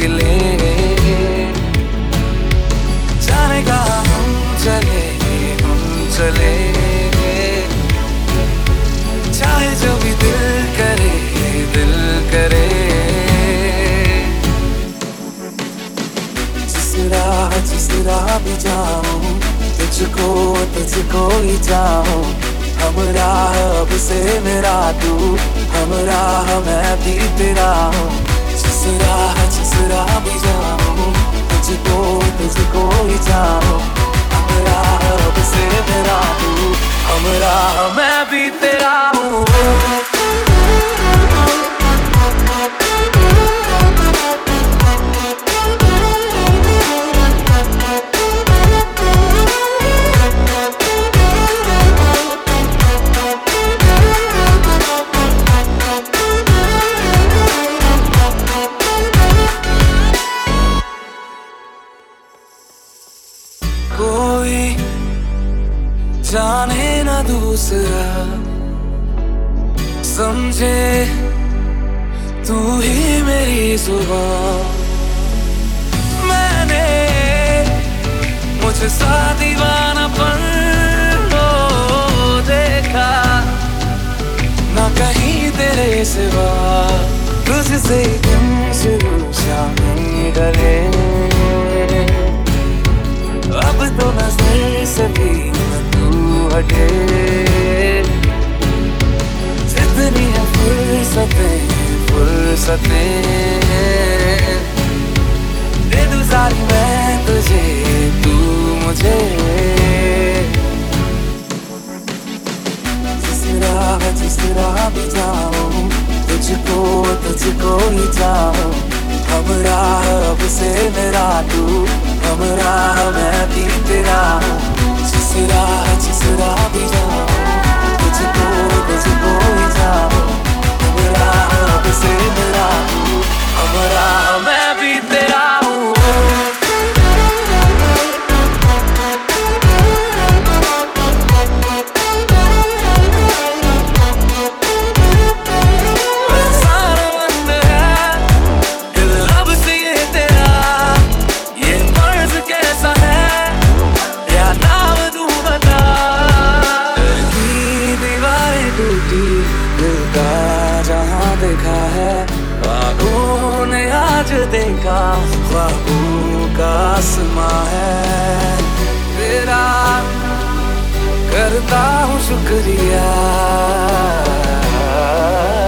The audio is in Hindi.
खिले, जाने कहाँ हम चले, चाहे जो भी दिल करे, दिल करे। जिस राह भी जाऊं, तुझको ही चाहूं। हम राह अब से मेरा तू, हम राह मैं भी तेरा हूँ। जिस राह भी जाऊं, तुझको ही चाहूं। हम राह अब से मेरा तू, हम राह मैं भी तेरा हूँ। कोई जाने ना दूसरा, समझे तू ही मेरी जुबान। मैंने मुझसा दीवानापन देखा ना कहीं तेरे सिवा। तुझसे तुम शुरू शामिल गले, अब तो नजर से भी न तू हटे। जितनी है फुर्सतें दे दूं सारी मैं तुझे, तू मुझे। जिस राह भी जाऊं, तुझको ही चाहूं। हम राह अब से मेरा तू, हम राह मैं भी तेरा हूँ। जिस राह भी जाऊं, तुझको ही चाहूं। हम राह अब से मेरा तू, हम राह मैं भी तेरा हूँ। दिल का जहाँ देखा है, ख्वाबों ने आज देखा, ख्वाबों का आसमां है तेरा। करता हूँ शुक्रिया।